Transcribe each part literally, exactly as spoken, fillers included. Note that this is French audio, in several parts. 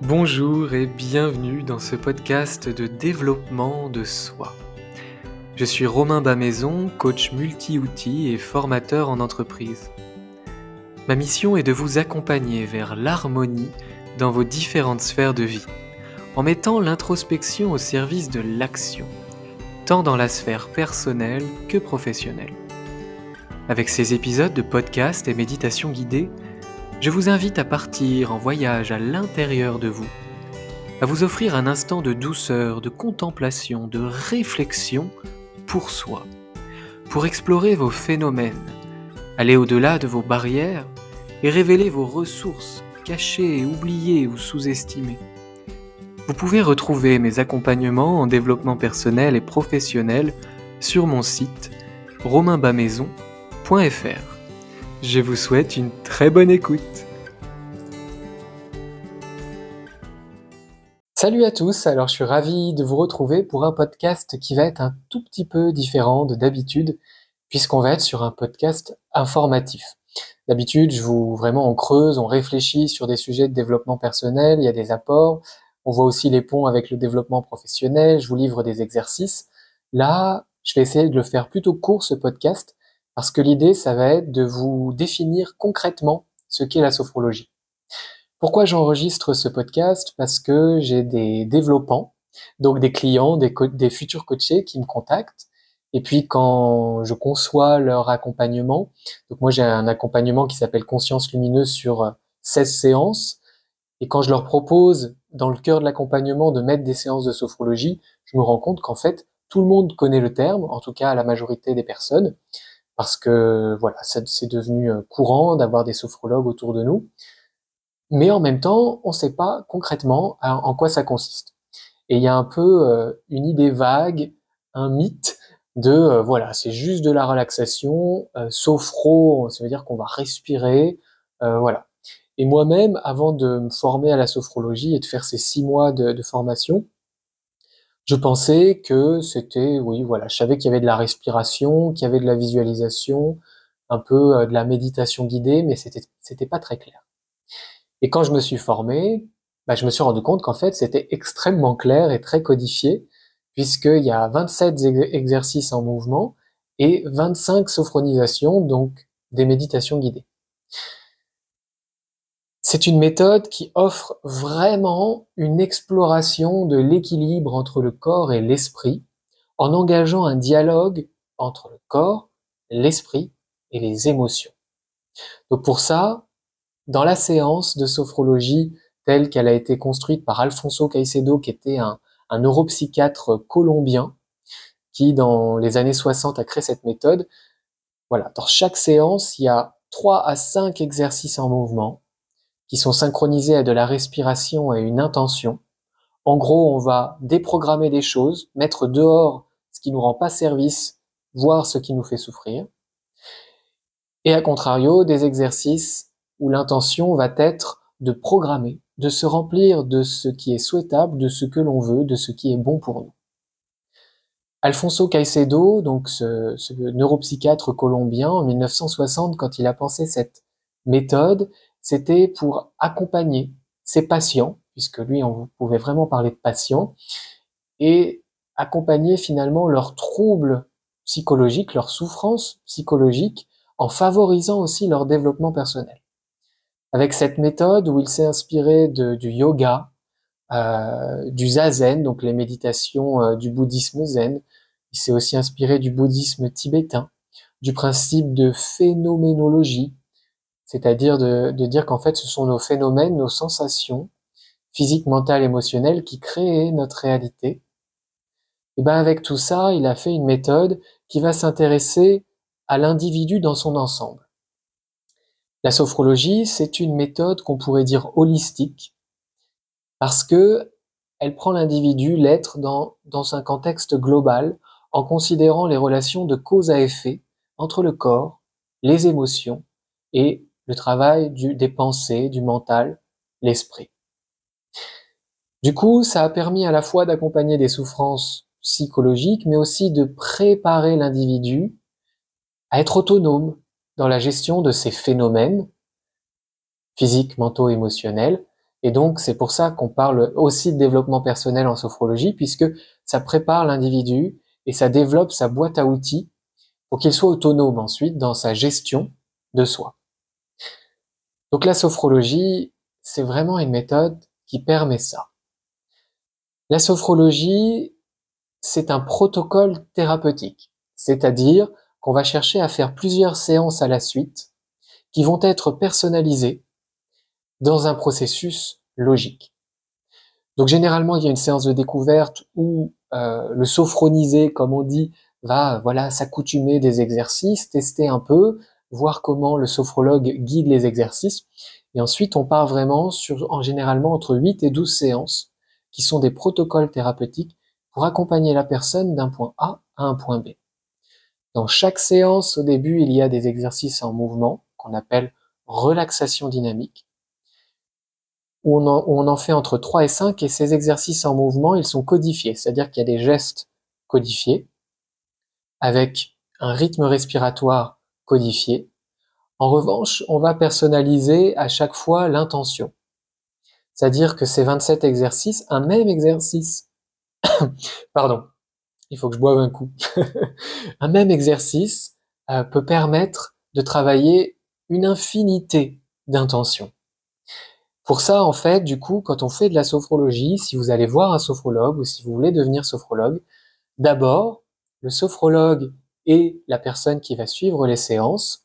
Bonjour et bienvenue dans ce podcast de développement de soi. Je suis Romain Bamaison, coach multi-outils et formateur en entreprise. Ma mission est de vous accompagner vers l'harmonie dans vos différentes sphères de vie, en mettant l'introspection au service de l'action, tant dans la sphère personnelle que professionnelle. Avec ces épisodes de podcast et méditation guidée, je vous invite à partir en voyage à l'intérieur de vous, à vous offrir un instant de douceur, de contemplation, de réflexion pour soi, pour explorer vos phénomènes, aller au-delà de vos barrières et révéler vos ressources cachées, oubliées ou sous-estimées. Vous pouvez retrouver mes accompagnements en développement personnel et professionnel sur mon site romain bamaison point f r. Je vous souhaite une très bonne écoute. Salut à tous, alors je suis ravi de vous retrouver pour un podcast qui va être un tout petit peu différent de d'habitude, puisqu'on va être sur un podcast informatif. D'habitude, je vous vraiment on creuse, on réfléchit sur des sujets de développement personnel, il y a des apports, on voit aussi les ponts avec le développement professionnel, je vous livre des exercices. Là, je vais essayer de le faire plutôt court ce podcast, parce que l'idée, ça va être de vous définir concrètement ce qu'est la sophrologie. Pourquoi j'enregistre ce podcast ? Parce que j'ai des développants, donc des clients, des, co- des futurs coachés qui me contactent. Et puis quand je conçois leur accompagnement, donc moi j'ai un accompagnement qui s'appelle Conscience Lumineuse sur seize séances. Et quand je leur propose, dans le cœur de l'accompagnement, de mettre des séances de sophrologie, je me rends compte qu'en fait, tout le monde connaît le terme, en tout cas la majorité des personnes, parce que voilà, c'est c'est devenu euh, courant d'avoir des sophrologues autour de nous. Mais en même temps, on ne sait pas concrètement à- en quoi ça consiste. Et il y a un peu euh, une idée vague, un mythe de euh, voilà, c'est juste de la relaxation, euh, sophro, ça veut dire qu'on va respirer, euh, voilà. Et moi-même, avant de me former à la sophrologie et de faire ces six mois de, de formation, je pensais que c'était, oui, voilà, je savais qu'il y avait de la respiration, qu'il y avait de la visualisation, un peu euh, de la méditation guidée, mais c'était c'était pas très clair. Et quand je me suis formé, bah, je me suis rendu compte qu'en fait, c'était extrêmement clair et très codifié, puisqu'il y a vingt-sept ex- exercices en mouvement et vingt-cinq sophronisations, donc des méditations guidées. C'est une méthode qui offre vraiment une exploration de l'équilibre entre le corps et l'esprit, en engageant un dialogue entre le corps, l'esprit et les émotions. Donc pour ça, dans la séance de sophrologie telle qu'elle a été construite par Alfonso Caicedo, qui était un, un neuropsychiatre colombien, qui dans les années soixante a créé cette méthode, voilà, dans chaque séance, il y a trois à cinq exercices en mouvement qui sont synchronisés à de la respiration et une intention. En gros, on va déprogrammer des choses, mettre dehors ce qui nous rend pas service, voir ce qui nous fait souffrir. Et à contrario, des exercices où l'intention va être de programmer, de se remplir de ce qui est souhaitable, de ce que l'on veut, de ce qui est bon pour nous. Alfonso Caicedo, donc ce, ce neuropsychiatre colombien, en mille neuf cent soixante, quand il a pensé cette méthode, c'était pour accompagner ses patients, puisque lui, on pouvait vraiment parler de patients, et accompagner finalement leurs troubles psychologiques, leurs souffrances psychologiques, en favorisant aussi leur développement personnel. Avec cette méthode où il s'est inspiré de, du yoga, euh, du zazen, donc les méditations euh, du bouddhisme zen, il s'est aussi inspiré du bouddhisme tibétain, du principe de phénoménologie, c'est-à-dire de, de dire qu'en fait ce sont nos phénomènes, nos sensations physiques, mentales, émotionnelles qui créent notre réalité. Et ben avec tout ça, il a fait une méthode qui va s'intéresser à l'individu dans son ensemble. La sophrologie, c'est une méthode qu'on pourrait dire holistique parce que elle prend l'individu, l'être, dans, dans un contexte global en considérant les relations de cause à effet entre le corps, les émotions et le travail du, des pensées, du mental, l'esprit. Du coup, ça a permis à la fois d'accompagner des souffrances psychologiques, mais aussi de préparer l'individu à être autonome dans la gestion de ces phénomènes physiques, mentaux, émotionnels, Et donc, c'est pour ça qu'on parle aussi de développement personnel en sophrologie, puisque ça prépare l'individu et ça développe sa boîte à outils pour qu'il soit autonome ensuite dans sa gestion de soi. Donc la sophrologie, c'est vraiment une méthode qui permet ça. La sophrologie, c'est un protocole thérapeutique, c'est-à-dire qu'on va chercher à faire plusieurs séances à la suite qui vont être personnalisées dans un processus logique. Donc généralement, il y a une séance de découverte où euh, le sophronisé, comme on dit, va voilà s'accoutumer des exercices, tester un peu, voir comment le sophrologue guide les exercices. Et ensuite, on part vraiment sur, en généralement, entre huit et douze séances, qui sont des protocoles thérapeutiques pour accompagner la personne d'un point A à un point B. Dans chaque séance, au début, il y a des exercices en mouvement, qu'on appelle relaxation dynamique, où on, en, où on en fait entre trois et cinq, et ces exercices en mouvement, ils sont codifiés, c'est-à-dire qu'il y a des gestes codifiés, avec un rythme respiratoire codifié. En revanche, on va personnaliser à chaque fois l'intention. C'est-à-dire que ces vingt-sept exercices, un même exercice, pardon, il faut que je boive un coup, un même exercice euh, peut permettre de travailler une infinité d'intentions. Pour ça, en fait, du coup, quand on fait de la sophrologie, si vous allez voir un sophrologue ou si vous voulez devenir sophrologue, d'abord, le sophrologue et la personne qui va suivre les séances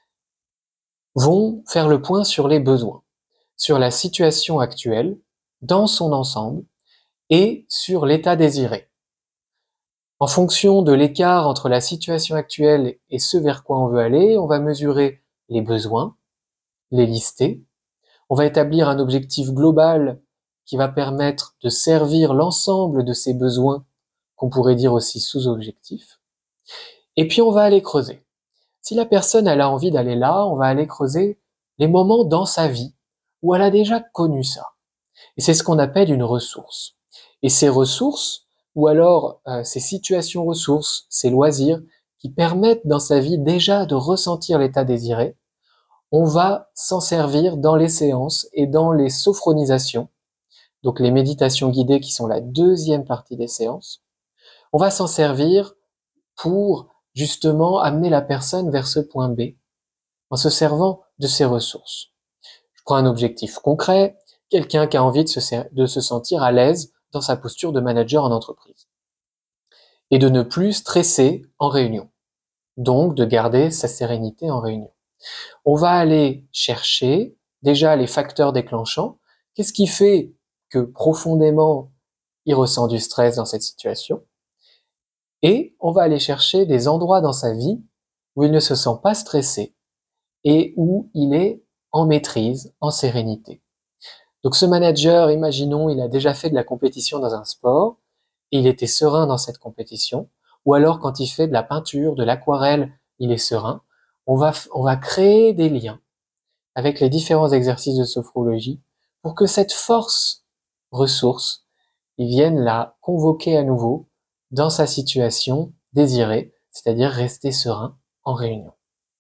vont faire le point sur les besoins, sur la situation actuelle, dans son ensemble, et sur l'état désiré. En fonction de l'écart entre la situation actuelle et ce vers quoi on veut aller, on va mesurer les besoins, les lister, on va établir un objectif global qui va permettre de servir l'ensemble de ces besoins, qu'on pourrait dire aussi sous-objectifs. Et puis on va aller creuser. Si la personne elle a envie d'aller là, on va aller creuser les moments dans sa vie où elle a déjà connu ça. Et c'est ce qu'on appelle une ressource. Et ces ressources, ou alors euh, ces situations ressources, ces loisirs, qui permettent dans sa vie déjà de ressentir l'état désiré, on va s'en servir dans les séances et dans les sophronisations, donc les méditations guidées qui sont la deuxième partie des séances. On va s'en servir pour justement amener la personne vers ce point B en se servant de ses ressources. Je prends un objectif concret, quelqu'un qui a envie de se, de se sentir à l'aise dans sa posture de manager en entreprise et de ne plus stresser en réunion, donc de garder sa sérénité en réunion. On va aller chercher déjà les facteurs déclenchants. Qu'est-ce qui fait que profondément il ressent du stress dans cette situation? Et on va aller chercher des endroits dans sa vie où il ne se sent pas stressé et où il est en maîtrise, en sérénité. Donc ce manager, imaginons, il a déjà fait de la compétition dans un sport et il était serein dans cette compétition, ou alors quand il fait de la peinture, de l'aquarelle, il est serein. On va, on va créer des liens avec les différents exercices de sophrologie pour que cette force ressource, il vienne la convoquer à nouveau dans sa situation désirée, c'est-à-dire rester serein en réunion.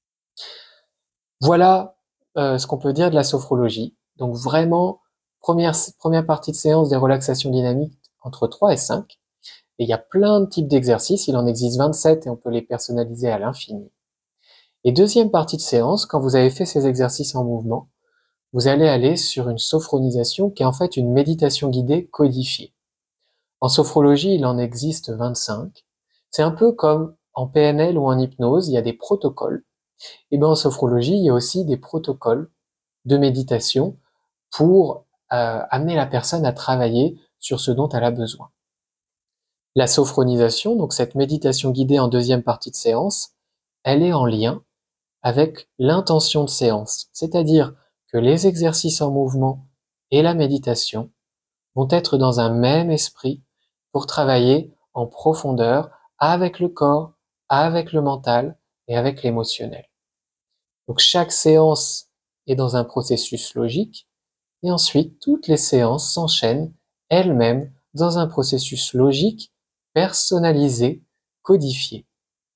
Voilà euh, ce qu'on peut dire de la sophrologie. Donc vraiment, première, première partie de séance des relaxations dynamiques entre trois et cinq. Et il y a plein de types d'exercices, il en existe vingt-sept et on peut les personnaliser à l'infini. Et deuxième partie de séance, quand vous avez fait ces exercices en mouvement, vous allez aller sur une sophronisation qui est en fait une méditation guidée codifiée. En sophrologie, il en existe vingt-cinq. C'est un peu comme en P N L ou en hypnose, il y a des protocoles. Et bien en sophrologie, il y a aussi des protocoles de méditation pour euh, amener la personne à travailler sur ce dont elle a besoin. La sophronisation, donc cette méditation guidée en deuxième partie de séance, elle est en lien avec l'intention de séance, c'est-à-dire que les exercices en mouvement et la méditation vont être dans un même esprit pour travailler en profondeur avec le corps, avec le mental et avec l'émotionnel. Donc chaque séance est dans un processus logique et ensuite toutes les séances s'enchaînent elles-mêmes dans un processus logique personnalisé, codifié.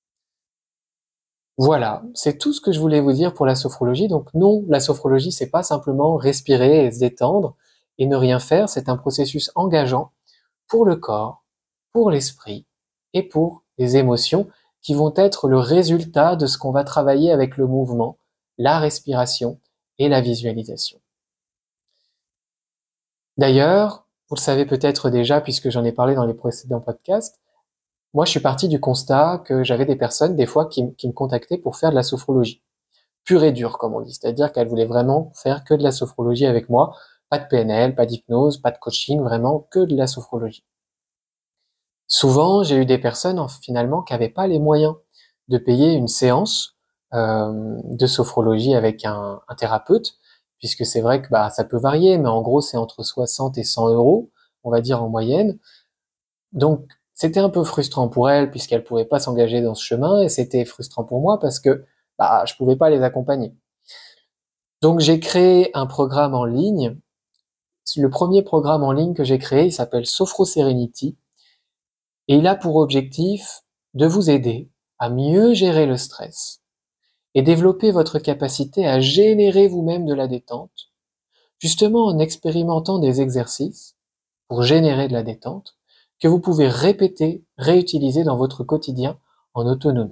Voilà, c'est tout ce que je voulais vous dire pour la sophrologie. Donc non, la sophrologie, c'est pas simplement respirer et se détendre. Et ne rien faire, c'est un processus engageant pour le corps, pour l'esprit et pour les émotions qui vont être le résultat de ce qu'on va travailler avec le mouvement, la respiration et la visualisation. D'ailleurs, vous le savez peut-être déjà puisque j'en ai parlé dans les précédents podcasts, moi je suis parti du constat que j'avais des personnes des fois qui, qui me contactaient pour faire de la sophrologie. Pure et dure comme on dit, c'est-à-dire qu'elles voulaient vraiment faire que de la sophrologie avec moi, pas de P N L, pas d'hypnose, pas de coaching, vraiment que de la sophrologie. Souvent, j'ai eu des personnes finalement qui n'avaient pas les moyens de payer une séance euh, de sophrologie avec un, un thérapeute, puisque c'est vrai que bah, ça peut varier, mais en gros c'est entre soixante et cent euros, on va dire en moyenne. Donc c'était un peu frustrant pour elles puisqu'elles pouvaient pas s'engager dans ce chemin, et c'était frustrant pour moi parce que bah, je pouvais pas les accompagner. Donc j'ai créé un programme en ligne. Le premier programme en ligne que j'ai créé, il s'appelle Sophro Serenity. Et il a pour objectif de vous aider à mieux gérer le stress et développer votre capacité à générer vous-même de la détente, justement en expérimentant des exercices pour générer de la détente que vous pouvez répéter, réutiliser dans votre quotidien en autonomie.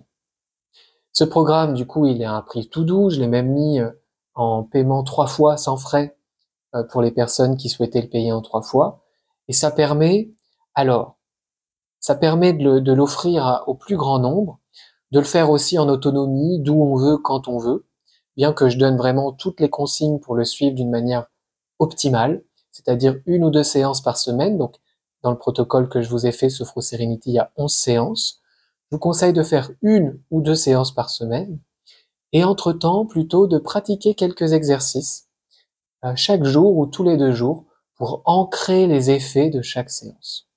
Ce programme, du coup, il est à un prix tout doux, je l'ai même mis en paiement trois fois sans frais pour les personnes qui souhaitaient le payer en trois fois, et ça permet, alors, ça permet de l'offrir au plus grand nombre, de le faire aussi en autonomie, d'où on veut, quand on veut, bien que je donne vraiment toutes les consignes pour le suivre d'une manière optimale, c'est-à-dire une ou deux séances par semaine. Donc, dans le protocole que je vous ai fait, Sophro Serenity, il y a onze séances. Je vous conseille de faire une ou deux séances par semaine, et entre-temps, plutôt de pratiquer quelques exercices, euh, chaque jour ou tous les deux jours, pour ancrer les effets de chaque séance.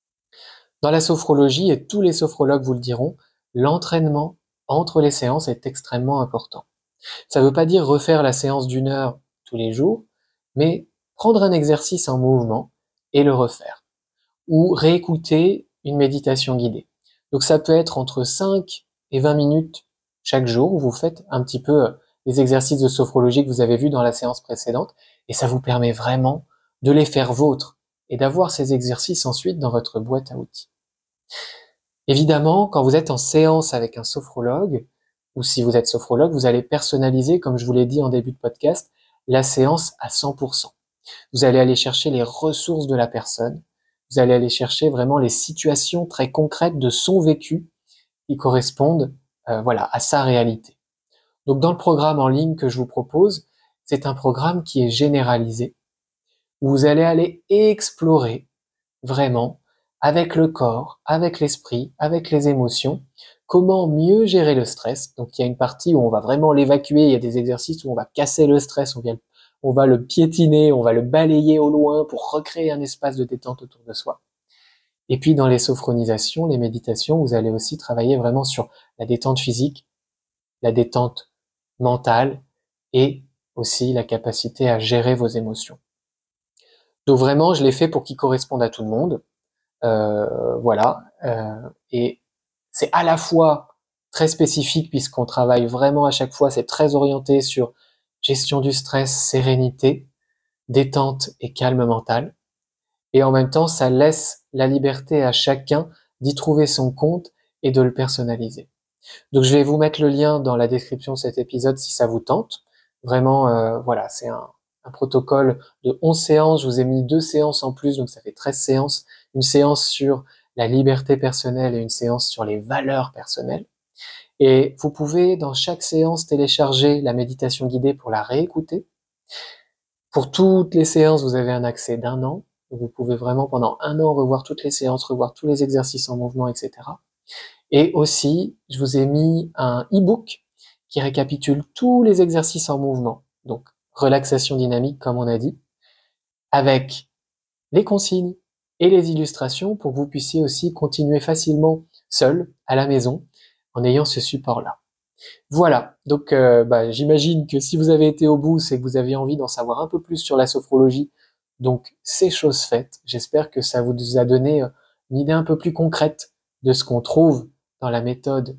Dans la sophrologie, et tous les sophrologues vous le diront, l'entraînement entre les séances est extrêmement important. Ça ne veut pas dire refaire la séance d'une heure tous les jours, mais prendre un exercice en mouvement et le refaire. Ou réécouter une méditation guidée. Donc ça peut être entre cinq et vingt minutes chaque jour où vous faites un petit peu les exercices de sophrologie que vous avez vus dans la séance précédente, et ça vous permet vraiment de les faire vôtres et d'avoir ces exercices ensuite dans votre boîte à outils. Évidemment, quand vous êtes en séance avec un sophrologue, ou si vous êtes sophrologue, vous allez personnaliser, comme je vous l'ai dit en début de podcast, la séance à cent pour cent. Vous allez aller chercher les ressources de la personne, vous allez aller chercher vraiment les situations très concrètes de son vécu qui correspondent euh, voilà, à sa réalité. Donc dans le programme en ligne que je vous propose, c'est un programme qui est généralisé, où vous allez aller explorer vraiment avec le corps, avec l'esprit, avec les émotions, comment mieux gérer le stress. Donc il y a une partie où on va vraiment l'évacuer, il y a des exercices où on va casser le stress, on, vient, on va le piétiner, on va le balayer au loin pour recréer un espace de détente autour de soi. Et puis dans les sophronisations, les méditations, vous allez aussi travailler vraiment sur la détente physique, la détente mentale et aussi la capacité à gérer vos émotions. Donc vraiment, je l'ai fait pour qu'il corresponde à tout le monde. Euh, voilà. Euh, et c'est à la fois très spécifique puisqu'on travaille vraiment à chaque fois, c'est très orienté sur gestion du stress, sérénité, détente et calme mental. Et en même temps, ça laisse la liberté à chacun d'y trouver son compte et de le personnaliser. Donc je vais vous mettre le lien dans la description de cet épisode si ça vous tente. Vraiment, euh, voilà, c'est un, un protocole de onze séances. Je vous ai mis deux séances en plus, donc ça fait treize séances. Une séance sur la liberté personnelle et une séance sur les valeurs personnelles. Et vous pouvez, dans chaque séance, télécharger la méditation guidée pour la réécouter. Pour toutes les séances, vous avez un accès d'un an. Vous pouvez vraiment, pendant un an, revoir toutes les séances, revoir tous les exercices en mouvement, et cetera. Et aussi, je vous ai mis un e-book qui récapitule tous les exercices en mouvement. Donc, relaxation dynamique, comme on a dit, avec les consignes et les illustrations pour que vous puissiez aussi continuer facilement seul à la maison en ayant ce support-là. Voilà, donc euh, bah, j'imagine que si vous avez été au bout, c'est que vous avez envie d'en savoir un peu plus sur la sophrologie. Donc c'est chose faite. J'espère que ça vous a donné une idée un peu plus concrète de ce qu'on trouve dans la méthode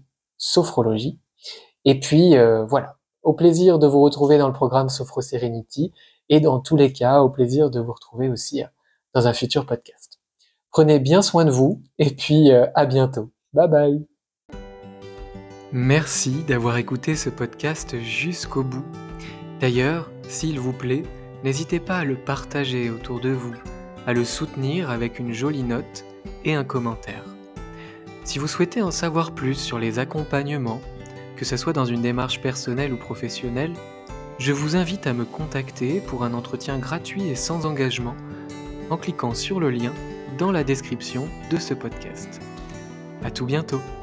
sophrologie. Et puis euh, voilà, au plaisir de vous retrouver dans le programme Sophro Serenity. et dans tous les cas, au plaisir de vous retrouver aussi dans un futur podcast. Prenez bien soin de vous et puis à bientôt. Bye bye. Merci d'avoir écouté ce podcast jusqu'au bout. D'ailleurs, s'il vous plaît, n'hésitez pas à le partager autour de vous, à le soutenir avec une jolie note et un commentaire. Si vous souhaitez en savoir plus sur les accompagnements, que ce soit dans une démarche personnelle ou professionnelle, je vous invite à me contacter pour un entretien gratuit et sans engagement en cliquant sur le lien dans la description de ce podcast. À tout bientôt.